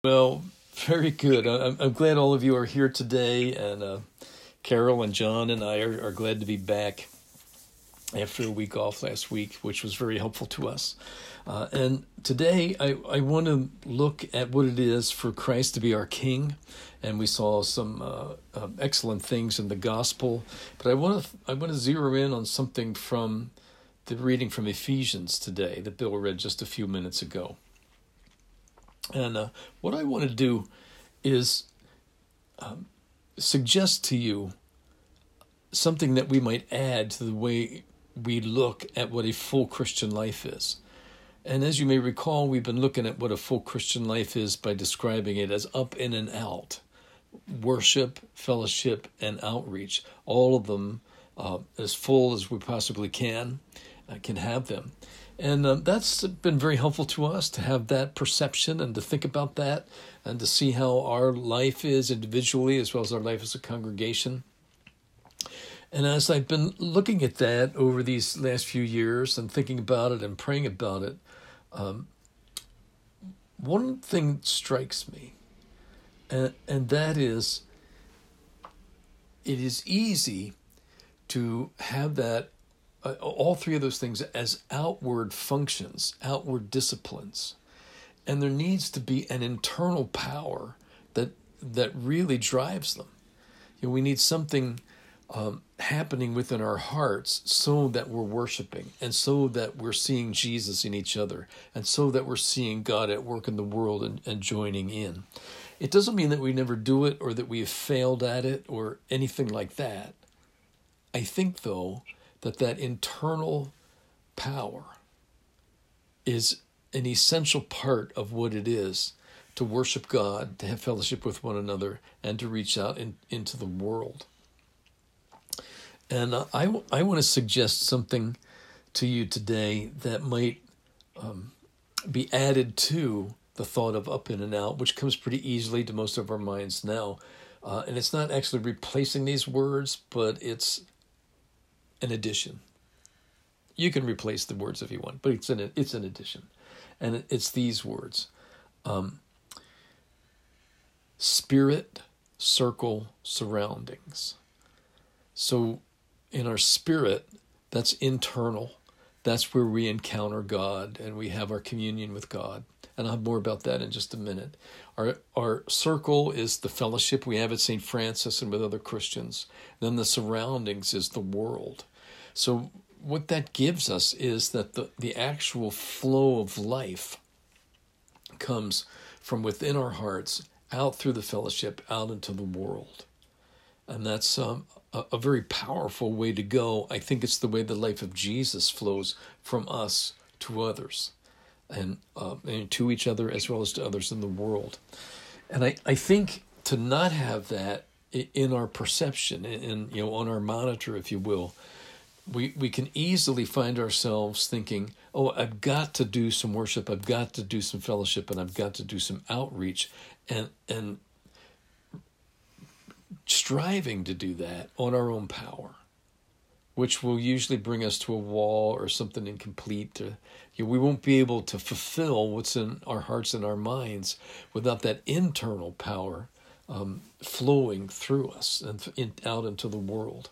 Well, very good. I'm glad all of you are here today, and Carol and John and I are glad to be back after a week off last week, which was very helpful to us. And today I want to look at what it is for Christ to be our King, and we saw some excellent things in the gospel. But I want to zero in on something from the reading from Ephesians today that Bill read just a few minutes ago. And what I want to do is suggest to you something that we might add to the way we look at what a full Christian life is. And as you may recall, we've been looking at what a full Christian life is by describing it as up in and out. Worship, fellowship, and outreach. All of them as full as we possibly can have them. And that's been very helpful to us to have that perception and to think about that and to see how our life is individually as well as our life as a congregation. And as I've been looking at that over these last few years and thinking about it and praying about it, one thing strikes me, and that is it is easy to have that all three of those things as outward functions, outward disciplines. And there needs to be an internal power that really drives them. We need something happening within our hearts so that we're worshiping and so that we're seeing Jesus in each other and so that we're seeing God at work in the world and joining in. It doesn't mean that we never do it or that we have failed at it or anything like that. I think, though, that internal power is an essential part of what it is to worship God, to have fellowship with one another, and to reach out into the world. And I want to suggest something to you today that might be added to the thought of up in and out, which comes pretty easily to most of our minds now. And it's not actually replacing these words, but it's an addition. You can replace the words if you want, but it's an addition. And it's these words. Spirit, circle, surroundings. So in our spirit, that's internal. That's where we encounter God and we have our communion with God. And I'll have more about that in just a minute. Our circle is the fellowship we have at St. Francis and with other Christians. Then the surroundings is the world. So what that gives us is that the actual flow of life comes from within our hearts, out through the fellowship, out into the world. And that's a very powerful way to go. I think it's the way the life of Jesus flows from us to others and to each other as well as to others in the world. And I think to not have that in our perception, on our monitor, if you will, we can easily find ourselves thinking, oh, I've got to do some worship, I've got to do some fellowship, and I've got to do some outreach, and striving to do that on our own power, which will usually bring us to a wall or something incomplete. We won't be able to fulfill what's in our hearts and our minds without that internal power flowing through us and out into the world.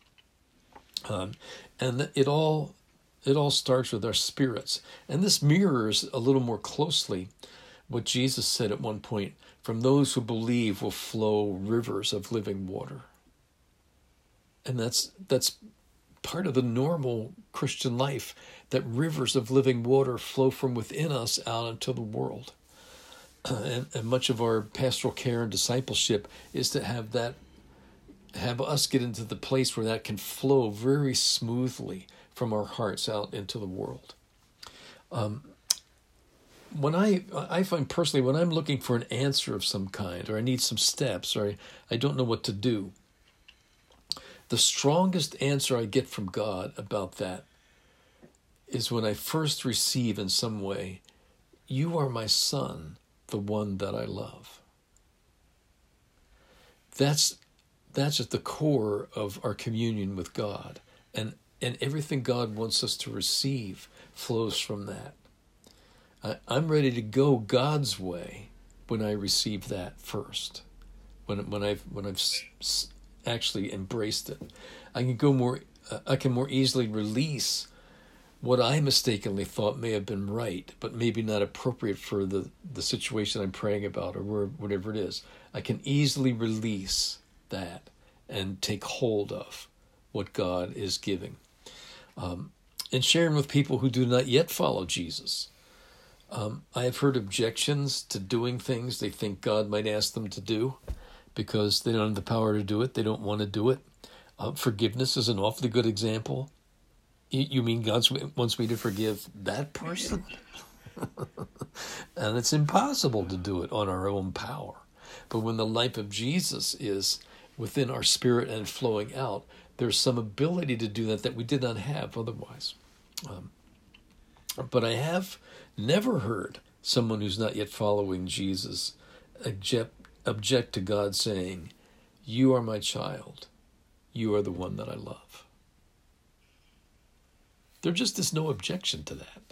And it all starts with our spirits. And this mirrors a little more closely what Jesus said at one point, from those who believe will flow rivers of living water. And that's part of the normal Christian life, that rivers of living water flow from within us out into the world. And much of our pastoral care and discipleship is to have us get into the place where that can flow very smoothly from our hearts out into the world. When I find personally, when I'm looking for an answer of some kind, or I need some steps, or I don't know what to do, the strongest answer I get from God about that is when I first receive in some way, you are my son, the one that I love. That's at the core of our communion with God. And everything God wants us to receive flows from that. I'm ready to go God's way when I receive that first. When I've actually embraced it, I can more easily release what I mistakenly thought may have been right, but maybe not appropriate for the situation I'm praying about, or whatever it is. I can easily release that and take hold of what God is giving. And sharing with people who do not yet follow Jesus. I have heard objections to doing things they think God might ask them to do because they don't have the power to do it. They don't want to do it. Forgiveness is an awfully good example. You mean God wants me to forgive that person? And it's impossible to do it on our own power. But when the life of Jesus is within our spirit and flowing out, there's some ability to do that we did not have otherwise. But I have never heard someone who's not yet following Jesus object to God saying, "You are my child. You are the one that I love." There just is no objection to that.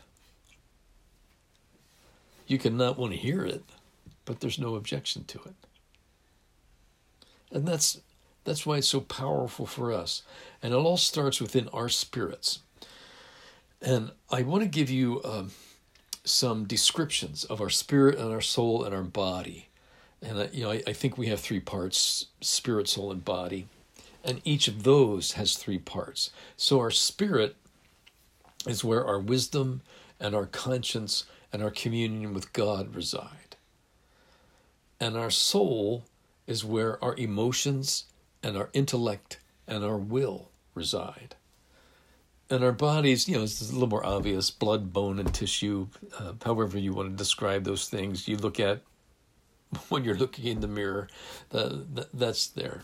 You can not want to hear it, but there's no objection to it. And that's why it's so powerful for us. And it all starts within our spirits. And I want to give you some descriptions of our spirit and our soul and our body. And I think we have three parts: spirit, soul, and body. And each of those has three parts. So our spirit is where our wisdom and our conscience and our communion with God reside. And our soul is where our emotions and our intellect and our will reside. And our bodies, it's a little more obvious: blood, bone, and tissue, however you want to describe those things you look at when you're looking in the mirror, that's there.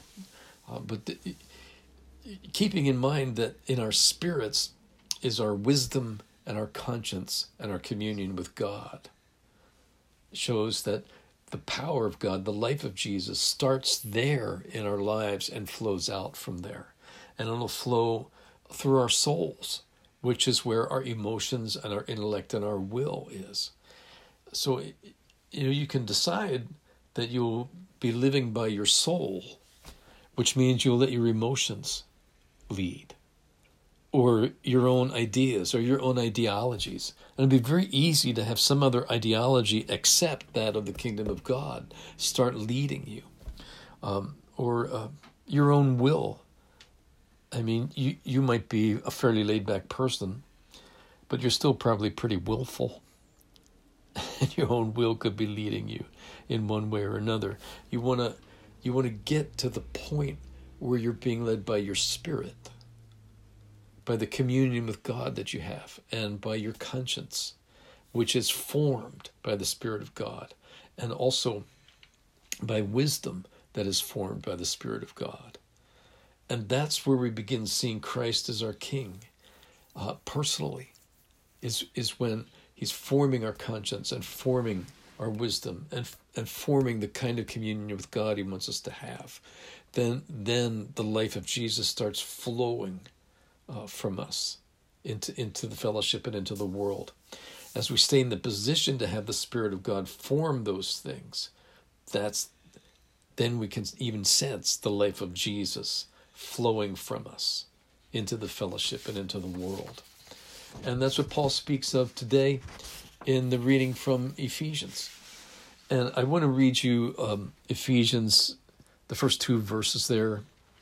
Keeping in mind that in our spirits is our wisdom and our conscience and our communion with God, shows that the power of God, the life of Jesus, starts there in our lives and flows out from there. And it'll flow through our souls, which is where our emotions and our intellect and our will is. So, you can decide that you'll be living by your soul, which means you'll let your emotions lead, or your own ideas or your own ideologies. And it'd be very easy to have some other ideology except that of the kingdom of God start leading you, or your own will. I mean, you might be a fairly laid-back person, but you're still probably pretty willful. And your own will could be leading you in one way or another. You want to get to the point where you're being led by your spirit, by the communion with God that you have, and by your conscience, which is formed by the Spirit of God, and also by wisdom that is formed by the Spirit of God. And that's where we begin seeing Christ as our King, personally, is when he's forming our conscience and forming our wisdom and forming the kind of communion with God he wants us to have. Then the life of Jesus starts flowing from us into the fellowship and into the world. As we stay in the position to have the Spirit of God form those things, then we can even sense the life of Jesus flowing from us into the fellowship and into the world. And that's what Paul speaks of today in the reading from Ephesians. And I want to read you Ephesians, the first two verses there.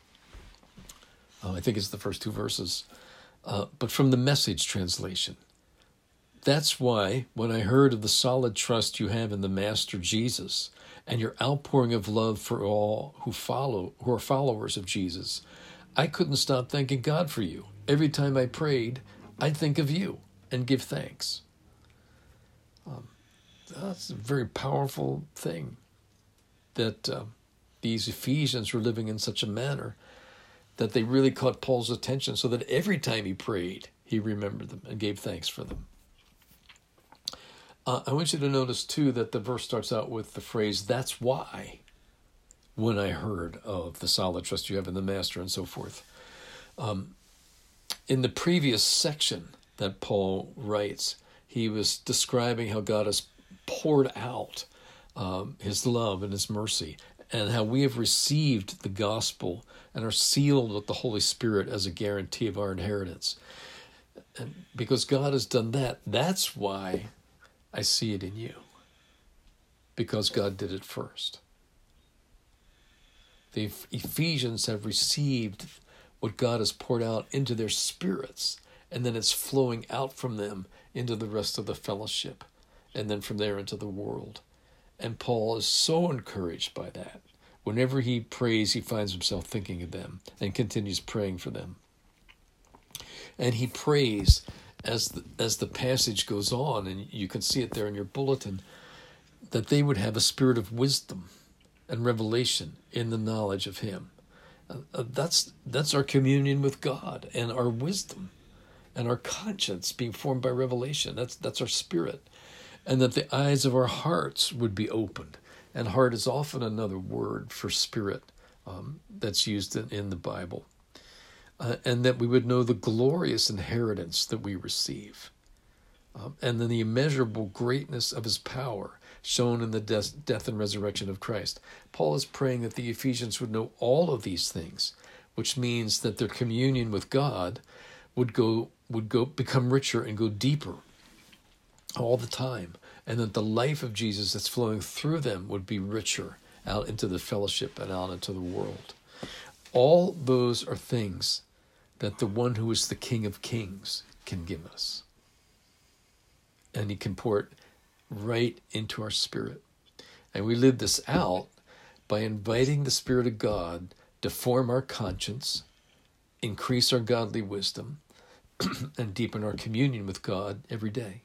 I think it's the first two verses, but from the Message translation. That's why, when I heard of the solid trust you have in the Master Jesus and your outpouring of love for all who are followers of Jesus, I couldn't stop thanking God for you. Every time I prayed, I'd think of you and give thanks. That's a very powerful thing, that these Ephesians were living in such a manner that they really caught Paul's attention, so that every time he prayed, he remembered them and gave thanks for them. I want you to notice, too, that the verse starts out with the phrase, "That's why, when I heard of the solid trust you have in the Master," and so forth. In the previous section that Paul writes, he was describing how God has poured out his love and his mercy, and how we have received the gospel and are sealed with the Holy Spirit as a guarantee of our inheritance. And because God has done that, that's why I see it in you. Because God did it first. The Ephesians have received what God has poured out into their spirits, and then it's flowing out from them into the rest of the fellowship, and then from there into the world. And Paul is so encouraged by that. Whenever he prays, he finds himself thinking of them and continues praying for them. And he prays as the passage goes on, and you can see it there in your bulletin, that they would have a spirit of wisdom and revelation in the knowledge of him. That's our communion with God, and our wisdom and our conscience being formed by revelation. That's our spirit. And that the eyes of our hearts would be opened. And heart is often another word for spirit that's used in the Bible. And that we would know the glorious inheritance that we receive. And then the immeasurable greatness of his power shown in the death and resurrection of Christ. Paul is praying that the Ephesians would know all of these things, which means that their communion with God would become richer and go deeper all the time, and that the life of Jesus that's flowing through them would be richer out into the fellowship and out into the world. All those are things that the one who is the King of Kings can give us. And he can pour it right into our spirit. And we live this out by inviting the Spirit of God to form our conscience, increase our godly wisdom, and deepen our communion with God every day.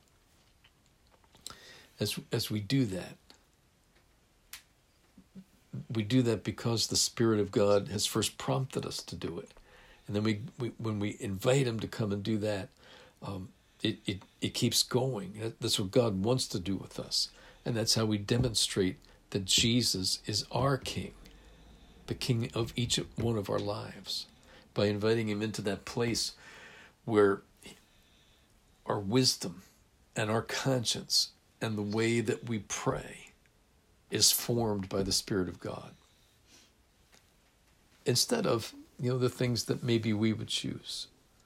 As we do that because the Spirit of God has first prompted us to do it. And then we when we invite him to come and do that, it keeps going. That's what God wants to do with us. And that's how we demonstrate that Jesus is our King, the King of each one of our lives, by inviting him into that place where our wisdom and our conscience and the way that we pray is formed by the Spirit of God. Instead of, the things that maybe we would choose.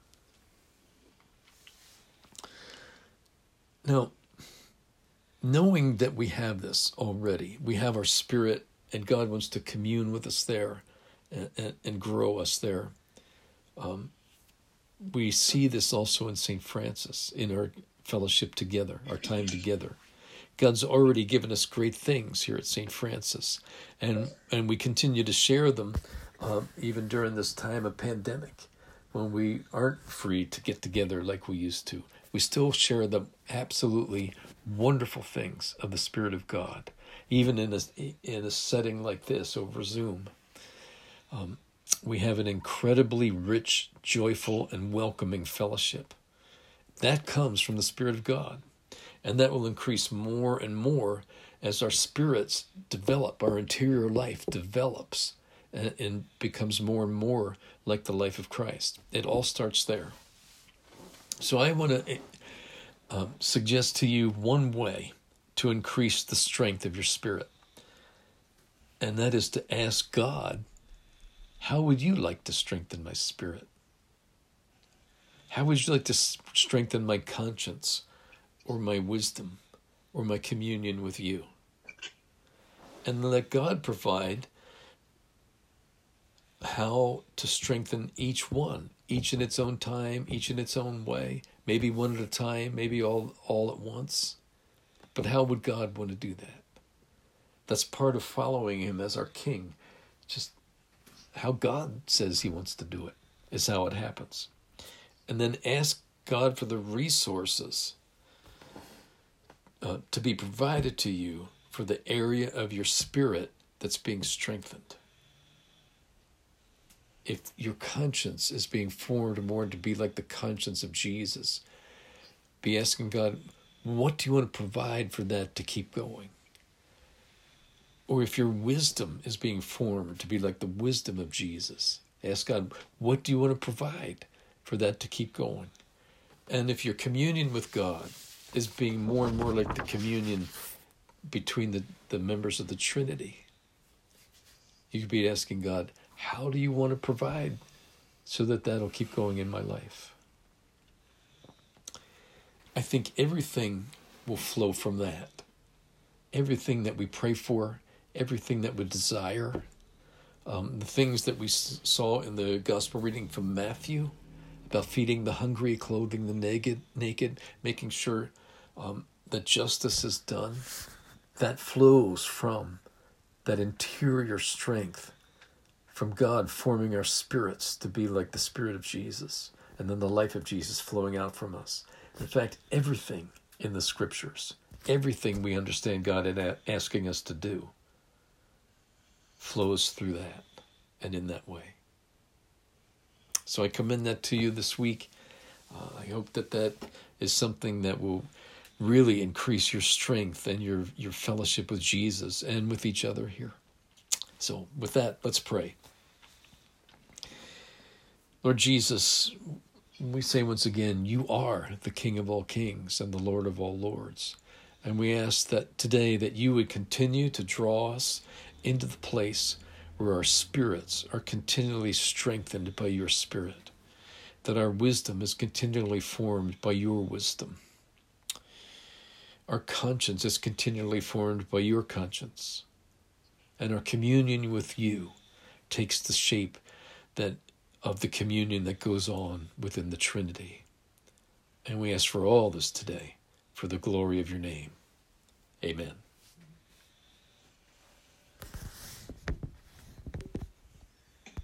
Now, knowing that we have this already, we have our spirit, and God wants to commune with us there and grow us there. We see this also in St. Francis, in our fellowship together, our time together. God's already given us great things here at St. Francis, and we continue to share them even during this time of pandemic, when we aren't free to get together like we used to. We still share the absolutely wonderful things of the Spirit of God, even in a setting like this over Zoom. We have an incredibly rich, joyful, and welcoming fellowship. That comes from the Spirit of God, and that will increase more and more as our spirits develop, our interior life develops, and becomes more and more like the life of Christ. It all starts there. So I want to suggest to you one way to increase the strength of your spirit, and that is to ask God, how would you like to strengthen my spirit? How would you like to strengthen my conscience or my wisdom or my communion with you? And let God provide how to strengthen each one, each in its own time, each in its own way, maybe one at a time, maybe all at once. But how would God want to do that? That's part of following him as our King. Just how God says he wants to do it is how it happens. And then ask God for the resources to be provided to you for the area of your spirit that's being strengthened. If your conscience is being formed more to be like the conscience of Jesus, be asking God, what do you want to provide for that to keep going? Or if your wisdom is being formed to be like the wisdom of Jesus, ask God, what do you want to provide for that to keep going? And if your communion with God is being more and more like the communion between the members of the Trinity. You could be asking God, how do you want to provide so that that'll keep going in my life? I think everything will flow from that. Everything that we pray for, everything that we desire, the things that we saw in the gospel reading from Matthew about feeding the hungry, clothing the naked, making sure that justice is done, that flows from that interior strength, from God forming our spirits to be like the Spirit of Jesus, and then the life of Jesus flowing out from us. In fact, everything in the Scriptures, everything we understand God asking us to do, flows through that and in that way. So I commend that to you this week. I hope that is something that will really increase your strength and your fellowship with Jesus and with each other here. So with that, let's pray. Lord Jesus, we say once again, you are the King of all kings and the Lord of all lords. And we ask that today that you would continue to draw us into the place where our spirits are continually strengthened by your Spirit, that our wisdom is continually formed by your wisdom. Our conscience is continually formed by your conscience, and our communion with you takes the shape of the communion that goes on within the Trinity. And we ask for all this today, for the glory of your name. Amen.